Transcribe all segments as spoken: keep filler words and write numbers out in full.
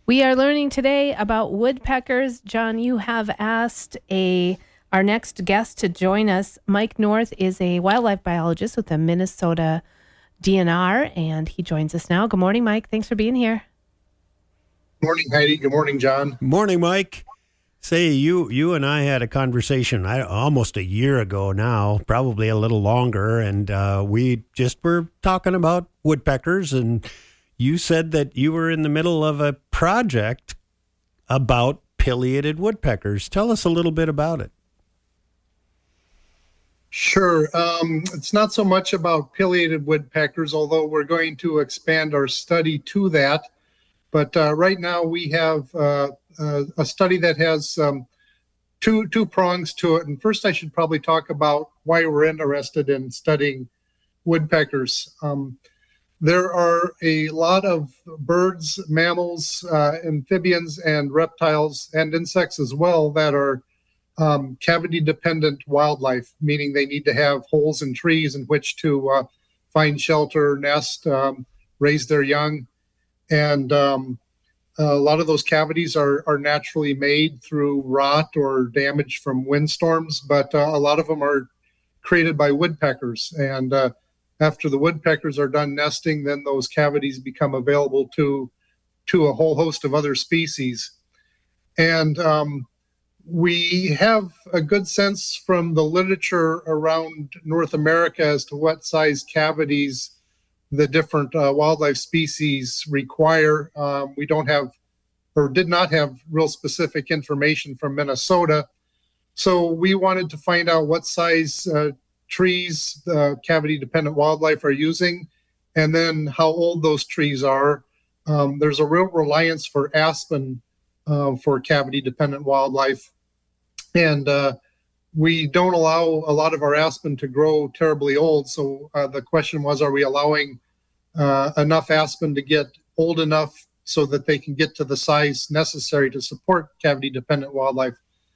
We are learning today about woodpeckers. John, you have asked a our next guest to join us. Mike North is a wildlife biologist with the Minnesota D N R, and he joins us now. Good morning, Mike. Thanks for being here. Good morning, Heidi. Good morning, John. Morning, Mike. Say, you you and I had a conversation I, almost a year ago now, probably a little longer, and uh, we just were talking about woodpeckers, and you said that you were in the middle of a project about pileated woodpeckers. Tell us a little bit about it. Sure. Um, it's not so much about pileated woodpeckers, although we're going to expand our study to that. But uh, right now we have uh, uh, a study that has um, two two prongs to it. And first I should probably talk about why we're interested in studying woodpeckers. Um, there are a lot of birds, mammals, uh, amphibians, and reptiles, and insects as well that are um, cavity-dependent wildlife, meaning they need to have holes in trees in which to uh, find shelter, nest, um, raise their young. And um, a lot of those cavities are, are naturally made through rot or damage from windstorms, but uh, a lot of them are created by woodpeckers. And uh, after the woodpeckers are done nesting, then those cavities become available to, to a whole host of other species. And um, we have a good sense from the literature around North America as to what size cavities the different uh, wildlife species require. Um, we don't have, or did not have, real specific information from Minnesota. So we wanted to find out what size uh, trees the cavity-dependent wildlife are using, and then how old those trees are. Um, there's a real reliance for aspen uh, for cavity-dependent wildlife, and uh, we don't allow a lot of our aspen to grow terribly old. So uh, the question was, are we allowing uh, enough aspen to get old enough so that they can get to the size necessary to support cavity-dependent wildlife?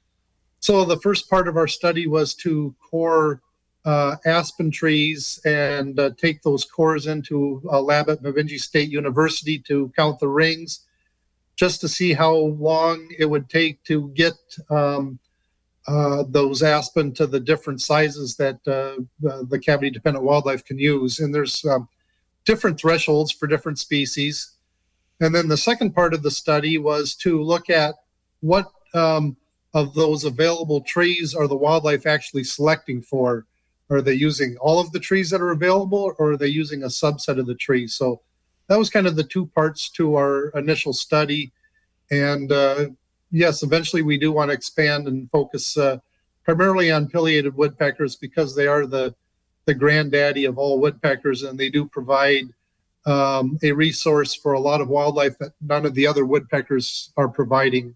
So the first part of our study was to core uh, aspen trees and uh, take those cores into a lab at Mavinji State University to count the rings, just to see how long it would take to get um, Uh, those aspen to the different sizes that uh, the, the cavity-dependent wildlife can use. And there's um, different thresholds for different species. And then the second part of the study was to look at what um, of those available trees are the wildlife actually selecting for. Are they using all of the trees that are available, or are they using a subset of the trees? So that was kind of the two parts to our initial study. And uh, yes, eventually we do want to expand and focus uh, primarily on pileated woodpeckers because they are the, the granddaddy of all woodpeckers, and they do provide um, a resource for a lot of wildlife that none of the other woodpeckers are providing.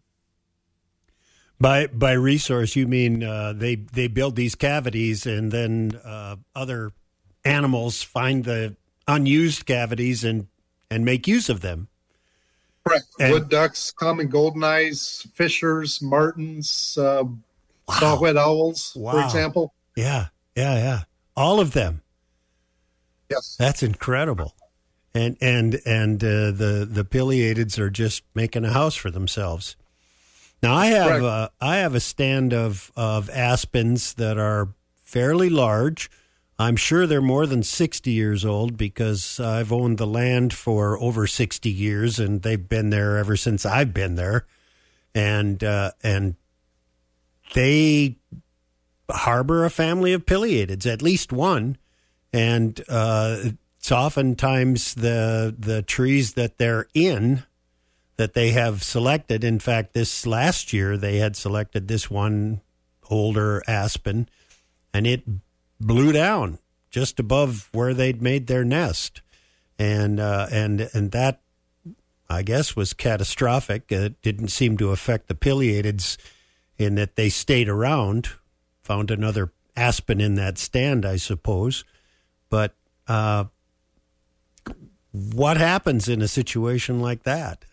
By by resource, you mean uh, they they build these cavities, and then uh, other animals find the unused cavities and, and make use of them. Correct. And, wood ducks, common goldeneyes, fishers, martins, uh, wow. saw-whet owls, wow. for example. Yeah, yeah, yeah. All of them. Yes. That's incredible. And and and uh, the the pileatids are just making a house for themselves. Now I have uh, I have a stand of of aspens that are fairly large. I'm sure they're more than sixty years old because I've owned the land for over sixty years, and they've been there ever since I've been there. And uh, and they harbor a family of pileatids, at least one. And uh, it's oftentimes the the trees that they're in that they have selected. In fact, this last year they had selected this one older aspen, and it blew down just above where they'd made their nest. And uh, and and that, I guess, was catastrophic. It didn't seem to affect the pileatids in that they stayed around, found another aspen in that stand, I suppose. But uh, what happens in a situation like that?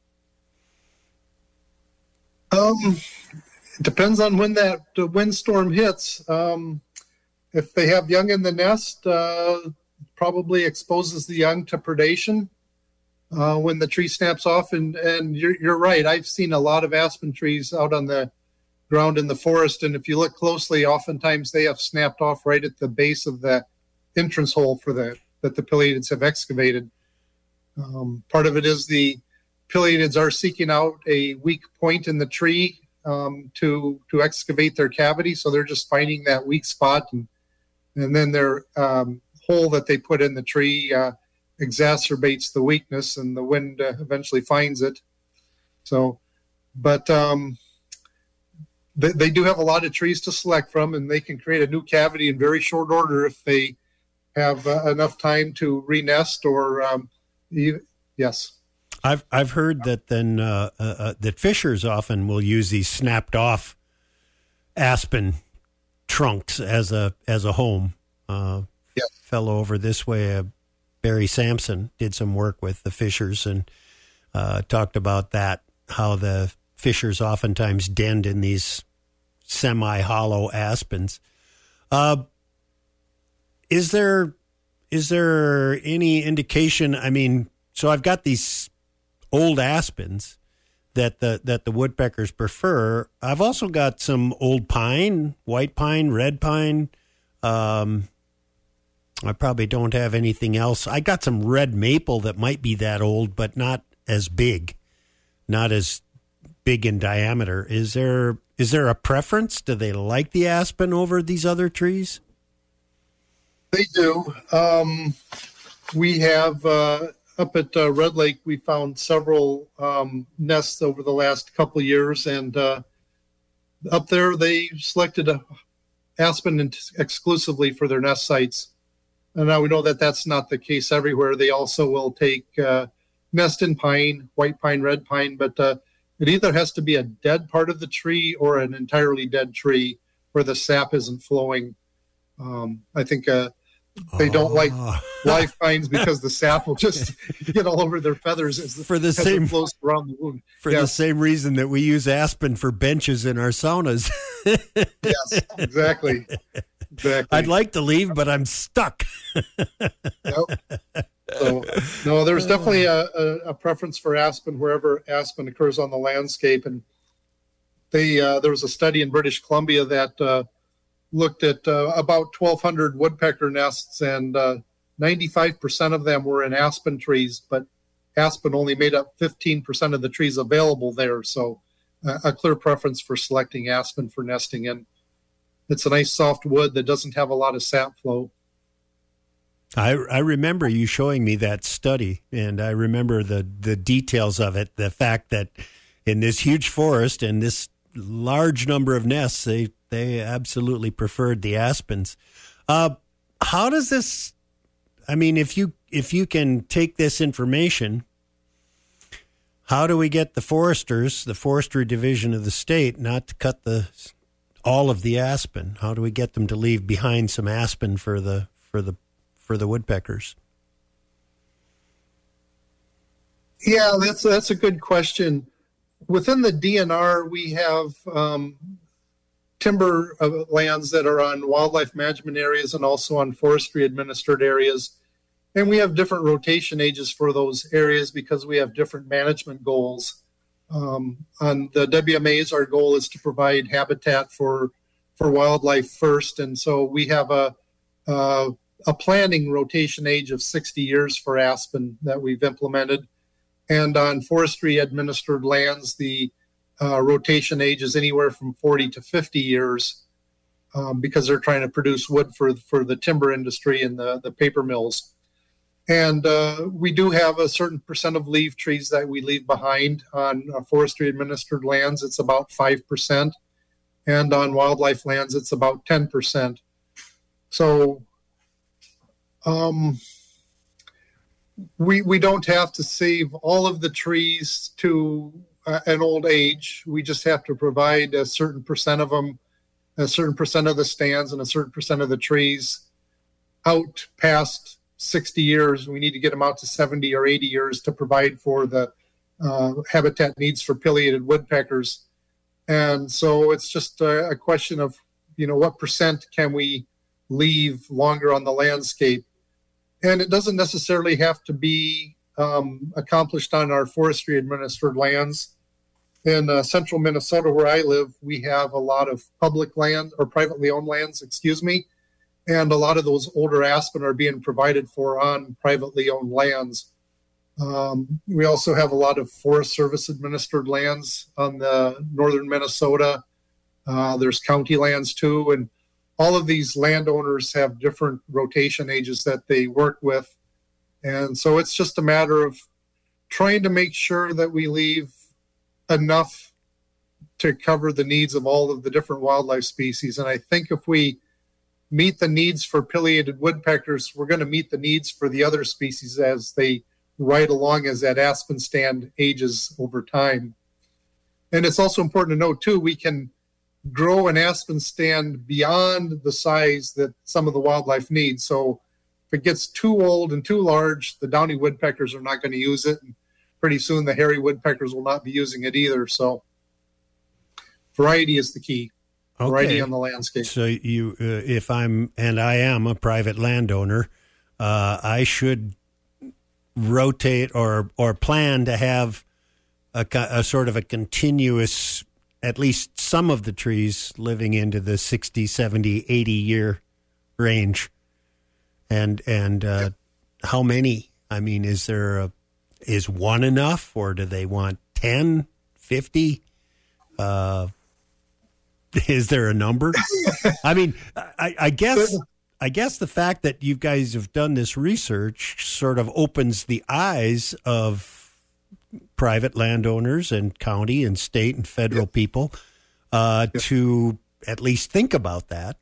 Um, it depends on when that uh, windstorm hits. Um, if they have young in the nest, uh, probably exposes the young to predation. uh, when the tree snaps off. And, and you're, you're right. I've seen a lot of aspen trees out on the ground in the forest. And if you look closely, oftentimes they have snapped off right at the base of the entrance hole for the that the pileatids have excavated. Um, part of it is the pileatids are seeking out a weak point in the tree um, to to excavate their cavity. So they're just finding that weak spot, and and then their um, hole that they put in the tree uh, exacerbates the weakness, and the wind uh, eventually finds it. So, but um, they, they do have a lot of trees to select from, and they can create a new cavity in very short order if they have uh, enough time to re-nest or um, you, yes. I've I've heard that then uh, uh, uh, that fishers often will use these snapped off aspen trunks as a as a home. Uh, yes. Fellow over this way, uh, Barry Sampson, did some work with the fishers and uh, talked about that, how the fishers oftentimes denned in these semi-hollow aspens. Uh, Is there is there any indication? I mean, so I've got these old aspens that the that the woodpeckers prefer. I've also got some old pine, white pine, red pine. Um, I probably don't have anything else. I got some red maple that might be that old, but not as big, not as big in diameter. Is there is there a preference? Do they like the aspen over these other trees? They do. Um, we have uh, up at uh, Red Lake, we found several um, nests over the last couple of years, and uh, up there they selected a aspen exclusively for their nest sites. And now we know that that's not the case everywhere. They also will take uh, nest in pine, white pine, red pine, but uh, it either has to be a dead part of the tree or an entirely dead tree where the sap isn't flowing. Um, I think uh, they don't oh. like live pines because the sap will just get all over their feathers as, for the as same, it flows around the wound. For yeah. the same reason that we use aspen for benches in our saunas. Yes, exactly. Exactly. I'd like to leave, but I'm stuck. Yep. So, no, there's definitely a, a, a preference for aspen wherever aspen occurs on the landscape. And they uh, there was a study in British Columbia that uh, looked at uh, about twelve hundred woodpecker nests, and uh, ninety-five percent of them were in aspen trees, but aspen only made up fifteen percent of the trees available there. So uh, a clear preference for selecting aspen for nesting in. It's a nice soft wood that doesn't have a lot of sap flow. I, I remember you showing me that study, and I remember the, the details of it, the fact that in this huge forest and this large number of nests, they They absolutely preferred the aspens. Uh, how does this, I mean, if you if you can take this information, how do we get the foresters, the forestry division of the state, not to cut the all of the aspen? How do we get them to leave behind some aspen for the for the for the woodpeckers? Yeah, that's that's a good question. Within the D N R, we have um, timber uh, lands that are on wildlife management areas and also on forestry administered areas. And we have different rotation ages for those areas because we have different management goals. Um, on the W M As, our goal is to provide habitat for for wildlife first. And so we have a, a, a planning rotation age of sixty years for aspen that we've implemented. And on forestry administered lands, the Uh, rotation age is anywhere from forty to fifty years um, because they're trying to produce wood for for the timber industry and the, the paper mills. And uh, we do have a certain percent of leaf trees that we leave behind on uh, forestry administered lands. It's about five percent. And on wildlife lands, it's about ten percent. So um, we, we don't have to save all of the trees to Uh, an old age. We just have to provide a certain percent of them, a certain percent of the stands, and a certain percent of the trees out past sixty years. We need to get them out to seventy or eighty years to provide for the uh, habitat needs for pileated woodpeckers. And so it's just a, a question of, you know, what percent can we leave longer on the landscape? And it doesn't necessarily have to be um, accomplished on our forestry administered lands. In uh, central Minnesota, where I live, we have a lot of public land or privately owned lands, excuse me, and a lot of those older aspen are being provided for on privately owned lands. Um, we also have a lot of Forest Service administered lands on the northern Minnesota. Uh, there's county lands too, and all of these landowners have different rotation ages that they work with. And so it's just a matter of trying to make sure that we leave enough to cover the needs of all of the different wildlife species. And I think if we meet the needs for pileated woodpeckers, we're going to meet the needs for the other species as they ride along, as that aspen stand ages over time. And it's also important to note too, we can grow an aspen stand beyond the size that some of the wildlife needs. So if it gets too old and too large, the downy woodpeckers are not going to use it. And pretty soon the hairy woodpeckers will not be using it either. So variety is the key. Okay. Variety on the landscape. So you, uh, if I'm, and I am a private landowner, uh, I should rotate or, or plan to have a, a sort of a continuous, at least some of the trees living into the sixty, seventy, eighty year range. And, and, uh, how many? I mean, is there a, is one enough, or do they want ten, fifty? Uh, is there a number? I mean, I, I guess, I guess the fact that you guys have done this research sort of opens the eyes of private landowners and county and state and federal yep. people uh, yep. to at least think about that.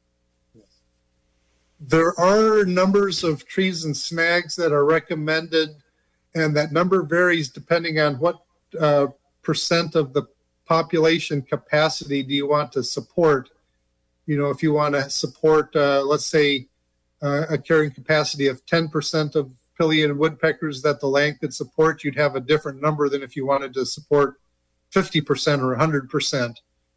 There are numbers of trees and snags that are recommended, and that number varies depending on what uh, percent of the population capacity do you want to support. You know, if you want to support, uh, let's say, uh, a carrying capacity of ten percent of pileated woodpeckers that the land could support, you'd have a different number than if you wanted to support fifty percent or one hundred percent.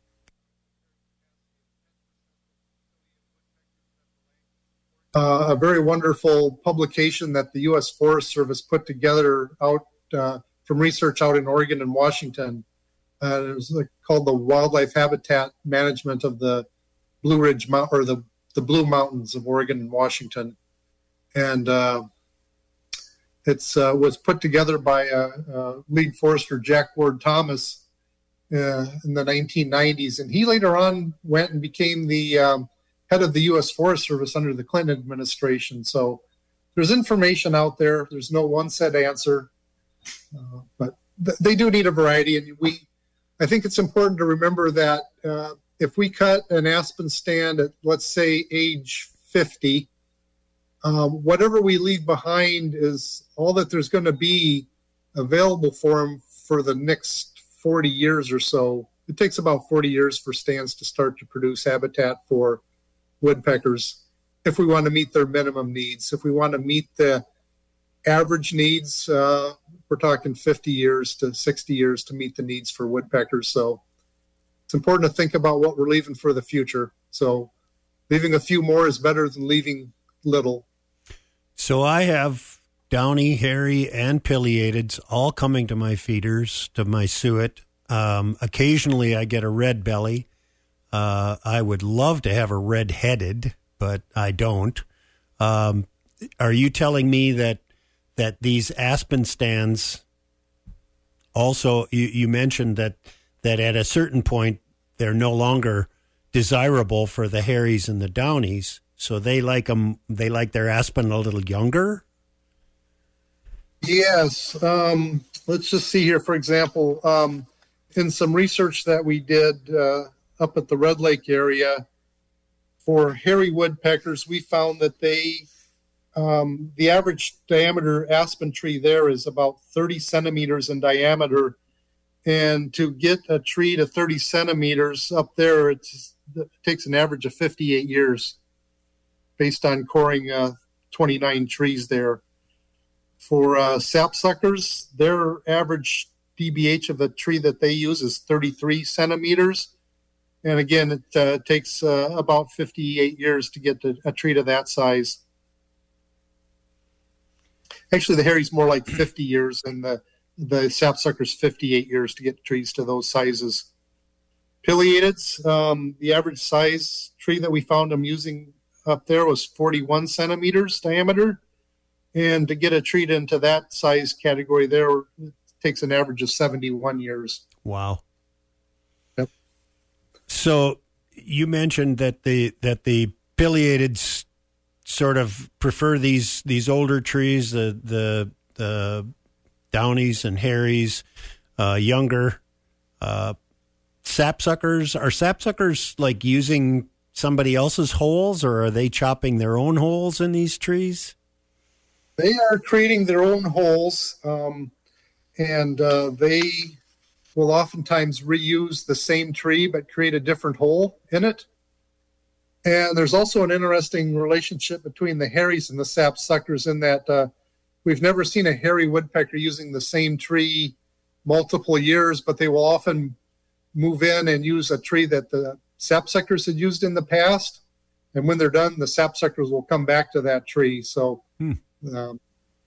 Uh, a very wonderful publication that the U S Forest Service put together out uh, from research out in Oregon and Washington. Uh, it was like, called the Wildlife Habitat Management of the Blue Ridge Mount or the, the Blue Mountains of Oregon and Washington. And uh, it's uh, was put together by uh, uh, lead forester Jack Ward Thomas uh, in the nineteen nineties. And he later on went and became the um, head of the U S Forest Service under the Clinton administration. So there's information out there. There's no one set answer, uh, but th- they do need a variety. And we, I think it's important to remember that uh, if we cut an aspen stand at, let's say, age fifty, um, whatever we leave behind is all that there's going to be available for them for the next forty years or so. It takes about forty years for stands to start to produce habitat for woodpeckers if we want to meet their minimum needs. If we want to meet the average needs, uh, we're talking fifty years to sixty years to meet the needs for woodpeckers. So it's important to think about what we're leaving for the future. So leaving a few more is better than leaving little. So I have downy, hairy, and pileateds all coming to my feeders, to my suet. Um, occasionally I get a red belly. Uh, I would love to have a red-headed, but I don't. Um, are you telling me that that these aspen stands also, you, you mentioned that, that at a certain point they're no longer desirable for the hairies and the downies, so they like them, they like their aspen a little younger? Yes. Um, let's just see here, for example, um, in some research that we did uh, up at the Red Lake area for hairy woodpeckers, we found that they, um, the average diameter aspen tree there is about thirty centimeters in diameter. And to get a tree to thirty centimeters up there, it's, it takes an average of fifty-eight years based on coring uh, twenty-nine trees there. For uh, sapsuckers, their average D B H of the tree that they use is thirty-three centimeters. And again, it uh, takes uh, about fifty-eight years to get to a tree to that size. actually the Harry's more like fifty years, and the the sapsucker's fifty-eight years to get trees to those sizes. Pileatids, um, the average size tree that we found them using up there was forty-one centimeters diameter. And to get a tree into that size category there, it takes an average of seventy-one years. Wow. Yep. So you mentioned that the that the pileatids sort of prefer these these older trees, the the the Downies and Harrys, uh, younger. Uh, sapsuckers, are sapsuckers like using somebody else's holes, or are they chopping their own holes in these trees? They are creating their own holes, um, and uh, they will oftentimes reuse the same tree but create a different hole in it. And there's also an interesting relationship between the Harrys and the sapsuckers in that uh, we've never seen a hairy woodpecker using the same tree multiple years, but they will often move in and use a tree that the sapsuckers had used in the past. And when they're done, the sapsuckers will come back to that tree. So hmm. um,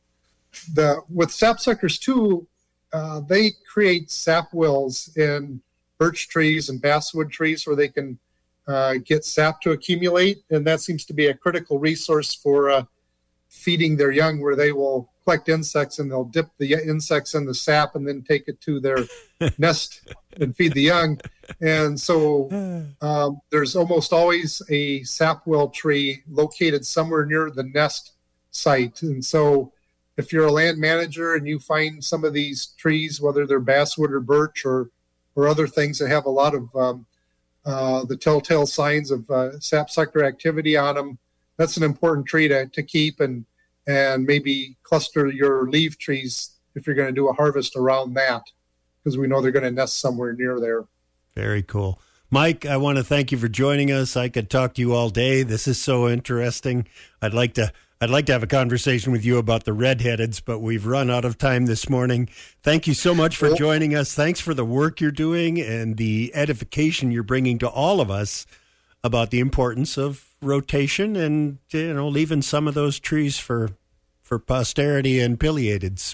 the with sapsuckers too, uh, they create sap wells in birch trees and basswood trees where they can uh, get sap to accumulate. And that seems to be a critical resource for uh, feeding their young, where they will collect insects and they'll dip the insects in the sap and then take it to their nest and feed the young. And so um, there's almost always a sap well tree located somewhere near the nest site. And so if you're a land manager and you find some of these trees, whether they're basswood or birch or or other things that have a lot of um, uh, the telltale signs of uh, sapsucker activity on them, that's an important tree to, to keep and and maybe cluster your leaf trees if you're going to do a harvest around that, because we know they're going to nest somewhere near there. Very cool. Mike, I want to thank you for joining us. I could talk to you all day. This is so interesting. I'd like to I'd like to have a conversation with you about the redheadeds, but we've run out of time this morning. Thank you so much for joining us. Thanks for the work you're doing and the edification you're bringing to all of us about the importance of rotation and, you know, leaving some of those trees for for posterity and pileatids.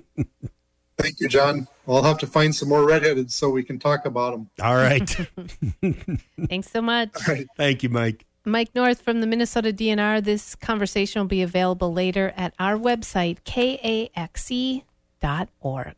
Thank you, John. I'll have to find some more redheaded so we can talk about them. All right. Thanks so much. Right. Thank you, Mike. Mike North from the Minnesota D N R. This conversation will be available later at our website, K A X E dot org.